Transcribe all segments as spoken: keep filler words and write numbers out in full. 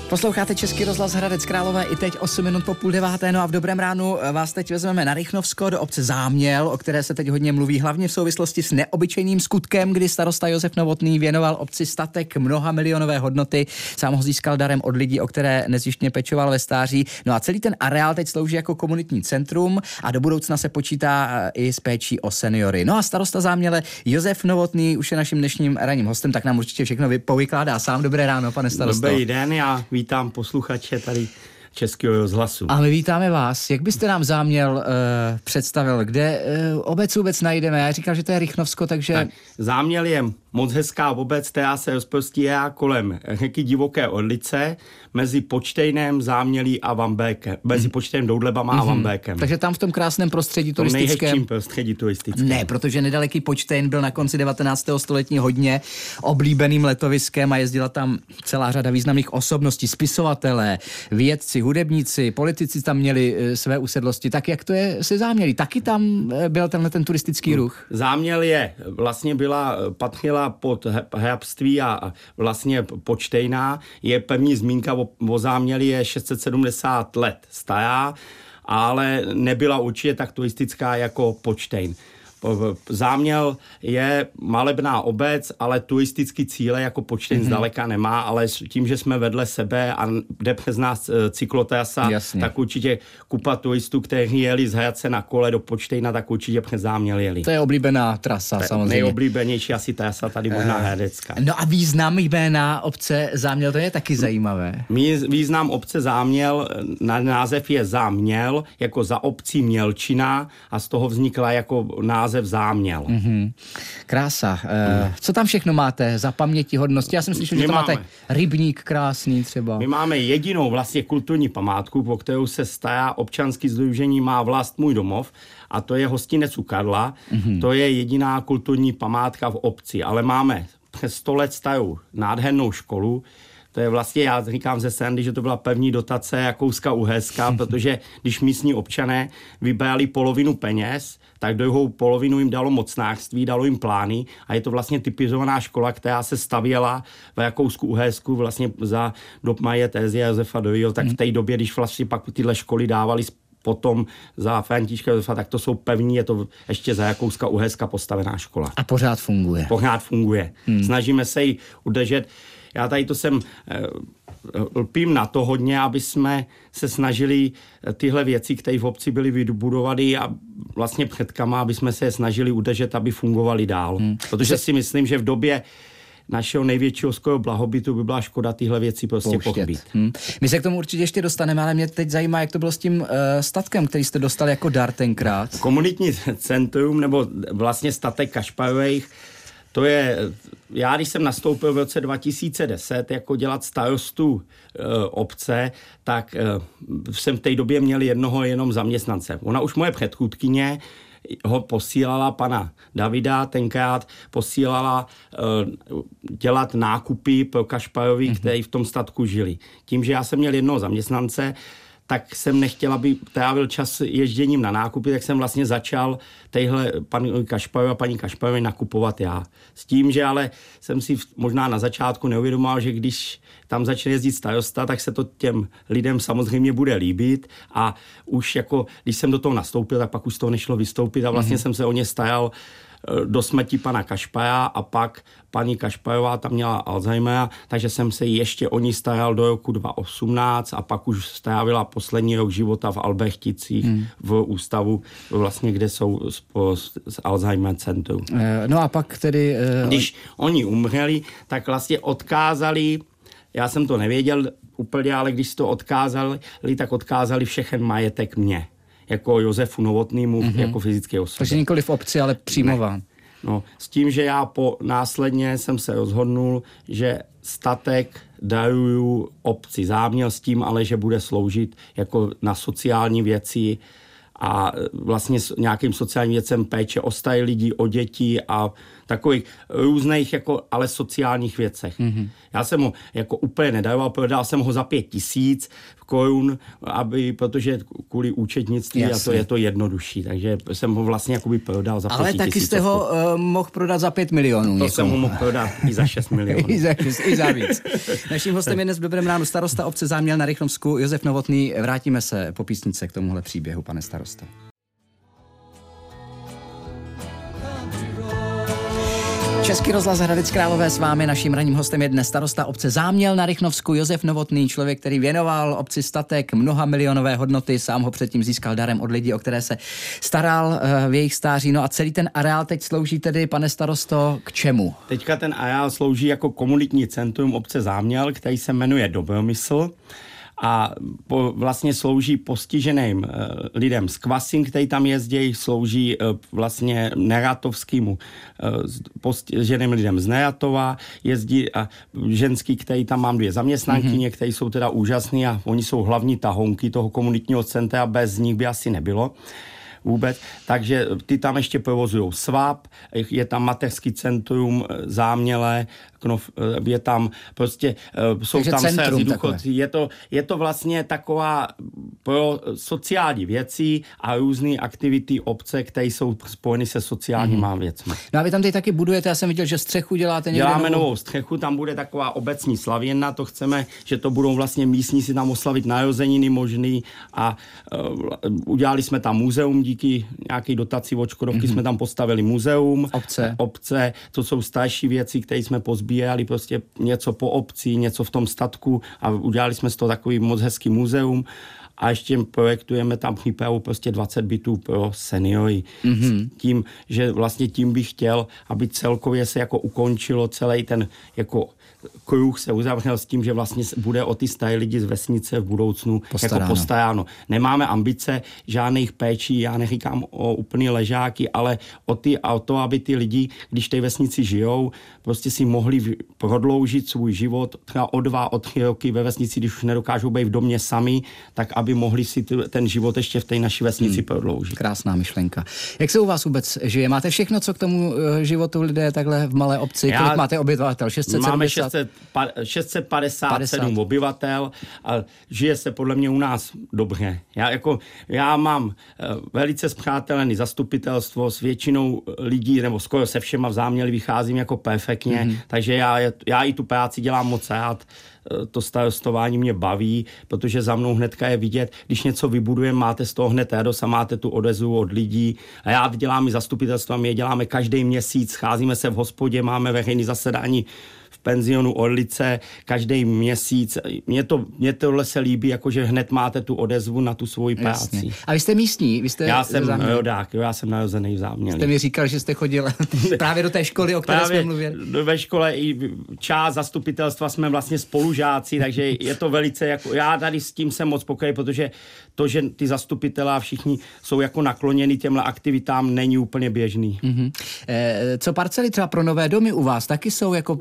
Posloucháte Český rozhlas Hradec Králové i teď osm minut po půl deváté, no a v dobrém ránu vás teď vezmeme na Rychnovsko do obce Záměl, o které se teď hodně mluví, hlavně v souvislosti s neobyčejným skutkem, kdy starosta Josef Novotný věnoval obci statek mnoha milionové hodnoty, sám ho získal darem od lidí, o které nezjištně pečoval ve stáří. No a celý ten areál teď slouží jako komunitní centrum a do budoucna se počítá i s péčí o seniory. No a starosta Záměle Josef Novotný už je naším dnešním ranním hostem, tak nám určitě všechno povykládá sám. Dobré ráno, pane starosto. Dobrý den, já vítám posluchače tady Českého rozhlasu. A my vítáme vás. Jak byste nám Záměl uh, představil? Kde uh, obec vůbec najdeme? Já říkal, že to je Rychnovsko, takže... Tak, Záměl je moc hezká obec, která se rozprostírá kolem řeky Divoké Orlice, mezi Počtejnem, Zámělí a Vambékem. Mezi Počtejnem, Doudlebama mm-hmm. a Vambékem. Takže tam v tom krásném prostředí tom turistickém... nejhezčím prostředí turistickém. Ne, protože nedaleký Počtejn byl na konci devatenáctého století hodně oblíbeným letoviskem a jezdila tam celá řada významných osobností, spisovatelé, vědci, hudebníci, politici tam měli e, své usedlosti. Tak jak to je se Zámělí? Taky tam e, byl tenhle ten turistický ruch? Záměl je, vlastně byla, patřila pod hrabství a vlastně Počtejná. Je pevní zmínka o, o Zámělí, je šest set sedmdesát let stará, ale nebyla určitě tak turistická jako Počtejn. Záměl je malebná obec, ale turistický cíle jako Počtejn mm-hmm. zdaleka nemá, ale tím, že jsme vedle sebe a jde přes nás cyklotrasa, Jasně. tak určitě kupa turistů, kteří jeli z Hradce na kole do Počtejna, tak určitě přes Záměl jeli. To je oblíbená trasa, to samozřejmě. Nejoblíbenější asi trasa tady možná hradecká. No a význam jména obce Záměl, to je taky zajímavé. Význam obce Záměl, název je Záměl, jako za obcí Mělčina a z toho vznikla jako název Záměl. Mm-hmm. Krása. E, co tam všechno máte za pamětihodnosti? Já jsem slyšel, že tam máte rybník krásný třeba. My máme jedinou vlastně kulturní památku, po kterou se stará občanský sdružení Má vlast můj domov, a to je hostinec u Karla. Mm-hmm. To je jediná kulturní památka v obci, ale máme přes sto let starou nádhernou školu. To je vlastně, já říkám ze srandy, že to byla pevní dotace Rakouska-Uherska, protože když místní občané vybrali polovinu peněz, tak druhou polovinu jim dalo mocnářství, dalo jim plány a je to vlastně typizovaná škola, která se stavěla v Rakousku-Uhersku vlastně za dob Marie Terezie a Josefa druhého. Tak v té době, když vlastně pak tyhle školy dávali potom za Františka Josefa, tak to jsou pevní, je to ještě za Rakouska-Uherska postavená škola. A pořád funguje. Pořád funguje. Hmm. Snažíme se ji udržet. Já tady to jsem lpím na to hodně, aby jsme se snažili tyhle věci, které v obci byly vybudovány a vlastně předkama, aby jsme se je snažili udržet, aby fungovaly dál. Hmm. Protože si myslím, že v době našeho největšího skoro blahobytu by byla škoda tyhle věci prostě pochybit. Hmm. My se k tomu určitě ještě dostaneme, ale mě teď zajímá, jak to bylo s tím uh, statkem, který jste dostali jako dar tenkrát. Komunitní centrum, nebo vlastně statek Kašparových, to je, já když jsem nastoupil v roce dva tisíce deset jako dělat starostu e, obce, tak e, jsem v té době měl jednoho jenom zaměstnance. Ona už moje předchůdkyně ho posílala, pana Davida, tenkrát posílala e, dělat nákupy pro Kašparovi, mm-hmm. kteří v tom statku žili. Tím, že já jsem měl jednoho zaměstnance, tak jsem nechtěl, aby trávil čas ježděním na nákupy, tak jsem vlastně začal téhle paní Kašparovi a paní Kašparovi nakupovat já. S tím, že ale jsem si možná na začátku neuvědomoval, že když tam začne jezdit starosta, tak se to těm lidem samozřejmě bude líbit a už jako, když jsem do toho nastoupil, tak pak už z toho nešlo vystoupit a vlastně mm-hmm. jsem se o ně staral do smrti pana Kašpara a pak paní Kašparová tam měla Alzheimera, takže jsem se ještě o ní staral do roku dva tisíce osmnáct a pak už strávila poslední rok života v Albrechticích hmm. v ústavu, vlastně, kde jsou z, z Alzheimer centrum. No a pak tedy... Uh... Když oni umřeli, tak vlastně odkázali, já jsem to nevěděl úplně, ale když to odkázali, tak odkázali všechen majetek mě. Jako Josefu Novotnému, mm-hmm. jako fyzické osobě. Takže nikoli v obci, ale přímo vám. No, s tím, že já po následně jsem se rozhodnul, že statek daruju obci Záměl s tím, ale že bude sloužit jako na sociální věci a vlastně s nějakým sociálním věcem péče o staré lidi, o děti a takových různých, jako, ale sociálních věcech. Mm-hmm. Já jsem ho jako úplně nedaroval, prodal jsem ho za pět tisíc korun, aby, protože kvůli účetnictví a to je to jednodušší, takže jsem ho vlastně jakoby prodal za pět tisíc. Ale taky jste ho uh, mohl prodat za pět milionů. To někomu. jsem ho mohl prodat i za šest milionů. I za, i za víc. Naším hostem je dnes v Dobrém ránu starosta obce Záměl na Rychnovsku Josef Novotný. Vrátíme se po písničce k tomuhle příběhu, pane starosto. Český rozhlas Hradec Králové s vámi, naším ranním hostem je dnes starosta obce Záměl na Rychnovsku Josef Novotný, člověk, který věnoval obci statek mnoha milionové hodnoty, sám ho předtím získal darem od lidí, o které se staral v jejich stáří. No a celý ten areál teď slouží tedy, pane starosto, k čemu? Teďka ten areál slouží jako komunitní centrum obce Záměl, který se jmenuje Dobromysl. A po, vlastně slouží postiženým e, lidem z Kvasin, který tam jezdí, slouží e, vlastně neratovskému e, postiženým lidem z Neratova, jezdí a ženský, který tam mám dvě zaměstnankyně, mm-hmm. které jsou teda úžasný a oni jsou hlavní tahounky toho komunitního centra, bez nich by asi nebylo vůbec. Takže ty tam ještě provozují svap, je tam mateřský centrum Záměle, je tam prostě, jsou Takže tam centrum se důchodci. Je to, je to vlastně taková pro sociální věci a různé aktivity obce, které jsou spojeny se sociálníma mm. věcmi. No a vy tam teď taky budujete, já jsem viděl, že střechu děláte někde. Děláme novou, novou střechu, tam bude taková obecní slavěna, to chceme, že to budou vlastně místní si tam oslavit narozeniny možný a uh, udělali jsme tam muzeum díky nějaký dotaci od Škodovky, mm-hmm. jsme tam postavili muzeum. Obce. Obce, to jsou starší věci, které jsme pozbírali, prostě něco po obci, něco v tom statku a udělali jsme z toho takový moc hezký muzeum. A ještě projektujeme tam přípravu prostě dvacet bytů pro seniory. Mm-hmm. Tím, že vlastně tím bych chtěl, aby celkově se jako ukončilo celý ten jako kruh se uzavřel s tím, že vlastně bude o ty staré lidi z vesnice v budoucnu postaráno. jako postaráno. Nemáme ambice žádných péčí, já neříkám o úplný ležáky, ale o, ty, o to, aby ty lidi, když té vesnici žijou, prostě si mohli prodloužit svůj život třeba o dva, o tři roky ve vesnici, když už nedokážou být v domě sami, tak aby mohli si ten život ještě v té naší vesnici hmm. prodloužit. Krásná myšlenka. Jak se u vás vůbec žije? Máte všechno, co k tomu životu lidé takhle v malé obci? Já, kolik máte obyvatel? šest set sedmdesát? Máme šest set padesát sedm obyvatel a žije se podle mě u nás dobře. Já, jako, já mám velice spřátelený zastupitelstvo s většinou lidí, nebo skoro se všema v Záměli vycházím jako perfektně, mm-hmm. takže já, já i tu práci dělám moc rád. To starostování mě baví, protože za mnou hnedka je vidět, když něco vybudujeme, máte z toho hned radost a máte tu odezvu od lidí. A já dělám i zastupitelstvo a my je děláme každý měsíc, scházíme se v hospodě, máme veřejné zasedání v penzionu Orlice každý měsíc. Mně to, mně tohle se líbí, jakože hned máte tu odezvu na tu svoji práci. Jasně. A vy jste místní? Vy jste já jsem rodák, já jsem narozený v Záměli. Jste mi říkal, že jste chodil právě do té školy, o které právě jsme mluvili. Ve škole i část zastupitelstva jsme vlastně spolužáci, takže je to velice, jako, já tady s tím jsem moc spokojený, protože to, že ty zastupitelé a všichni jsou jako nakloněni těmhle aktivitám, není úplně běžný. Mm-hmm. E, co parcely třeba pro nové domy u vás taky jsou jako...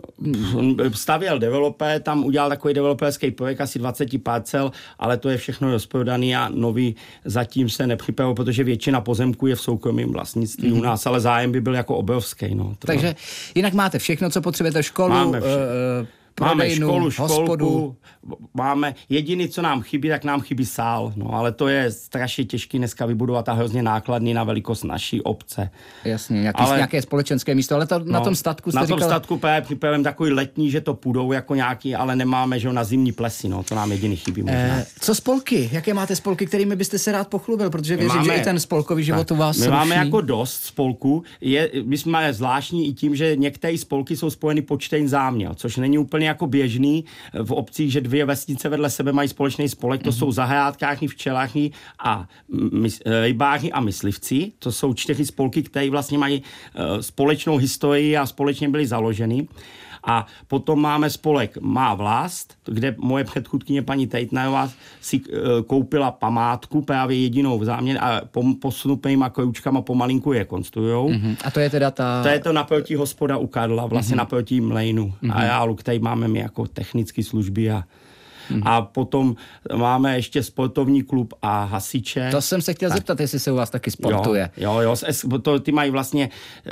Stavěl developer, tam udělal takový developerský projekt, asi dvacet parcel, ale to je všechno rozprodaný a nový zatím se nepřipravil, protože většina pozemků je v soukromém vlastnictví mm-hmm. u nás, ale zájem by byl jako obrovský. No, takže jinak máte všechno, co potřebujete, školu, máme uh, prodejnu, máme školu, školku, hospodu. Máme jediný, co nám chybí, tak nám chybí sál. No, ale to je strašně těžké dneska vybudovat a hrozně nákladný na velikost naší obce. Jasně, nějaký, ale, nějaké společenské místo, ale to, no, na tom statku jste Na tom říkal... statku právě připravujeme takový letní, že to půjdou jako nějaký, ale nemáme, že na zimní plesy, no, to nám jediný chybí možná. Eh, co spolky? Jaké máte spolky, kterými byste se rád pochlubil? Protože věřím, máme, že i ten spolkový život u vás My sluší. máme jako dost spolků. Je, my jsme zvláštní i tím, že některé spolky jsou spojeny počtem Záměl, což není úplně jako běžný v obcích, že dvě vesnice vedle sebe mají společný spolek, to mm-hmm. jsou zahrádkáři, včelaři a mys, rybáři a myslivci. To jsou čtyři spolky, které vlastně mají uh, společnou historii a společně byly založeny. A potom máme spolek Má vlast, kde moje předchůdkyně paní Tejtnerová si uh, koupila památku, právě jedinou v Záměli a posunutýma kroučkama pomalinku je konstruujou. Mm-hmm. A to je teda ta... To je to naproti hospoda u Karla, vlastně mm-hmm. naproti mlejnu mm-hmm. areálu, který máme my jako technické služby a Mm-hmm. A potom máme ještě sportovní klub a hasiče. To jsem se chtěl tak. zeptat, jestli se u vás taky sportuje. Jo, jo, jo to, ty mají vlastně,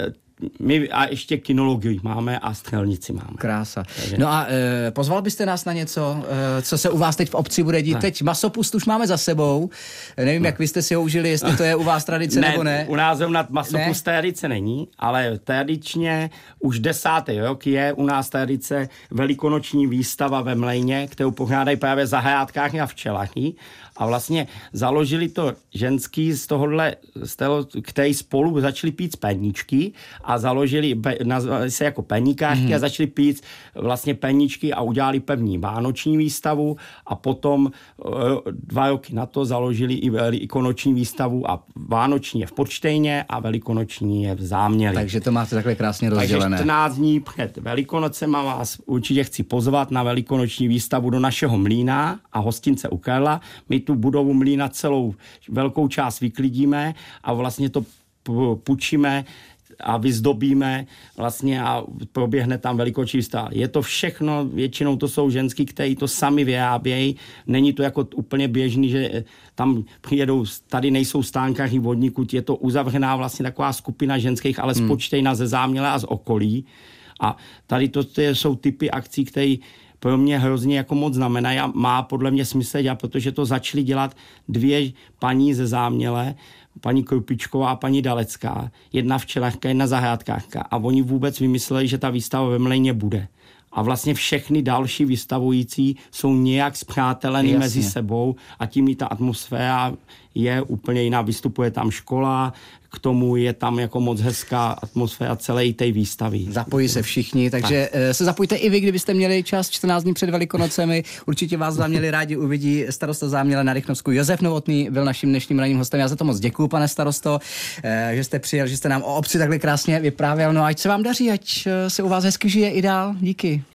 my a ještě kinologii máme a střelnici máme. Krása. Takže... No a e, pozval byste nás na něco, e, co se u vás teď v obci bude dít? Ne. Teď masopust už máme za sebou. Nevím, ne. jak vy jste si ho užili, jestli to je u vás tradice ne, nebo ne. U nás zrovna masopust tradice není, ale tradičně už desátý rok je u nás tradice velikonoční výstava ve Mlejně, kterou pořádají právě zahrádkáři a včelaři. A vlastně založili to ženský z tohohle, z toho, který spolu začali pít peníčky a založili, nazvali se jako peníkářky mm. a začali pít vlastně peníčky a udělali pevní vánoční výstavu a potom dva roky na to založili i velikonoční výstavu a vánoční je v Podštejně a velikonoční je v Záměli. Takže to máte takhle krásně rozdělené. Takže čtrnáct dní před Velikonocema vás určitě chci pozvat na velikonoční výstavu do našeho mlýna a hostince u Karla. My tu budovu mlýna celou velkou část vyklidíme a vlastně to půjčíme a vyzdobíme vlastně a proběhne tam velikonoční výstava. Je to všechno, většinou to jsou ženský, kteří to sami vyrábějí. Není to jako úplně běžný, že tam přijedou, tady nejsou stánkaři vodníků, je to uzavřená vlastně taková skupina ženských, ale hmm. spočtejna ze Záměle a z okolí. A tady to, to jsou typy akcí, které pro mě hrozně jako moc znamenají a má podle mě smysl dělat, protože to začaly dělat dvě paní ze Záměle, paní Krupičková a paní Dalecká, jedna včelařka, jedna zahrádkářka a oni vůbec vymysleli, že ta výstava ve Mlejně bude. A vlastně všechny další vystavující jsou nějak spřátelení mezi sebou a tím i ta atmosféra je úplně jiná. Vystupuje tam škola, k tomu je tam jako moc hezká atmosféra celé té výstavy. Zapojí se všichni, takže tak. se zapojte i vy, kdybyste měli čas čtrnáct dní před Velikonocemi. Určitě vás Záměli rádi uvidí. Starosta Záměle na Rychnovsku Josef Novotný byl naším dnešním ranním hostem. Já za to moc děkuju, pane starosto, že jste přijel, že jste nám o obci takhle krásně vyprávěl. No ať se vám daří, ať se u vás hezky žije i dál. Díky.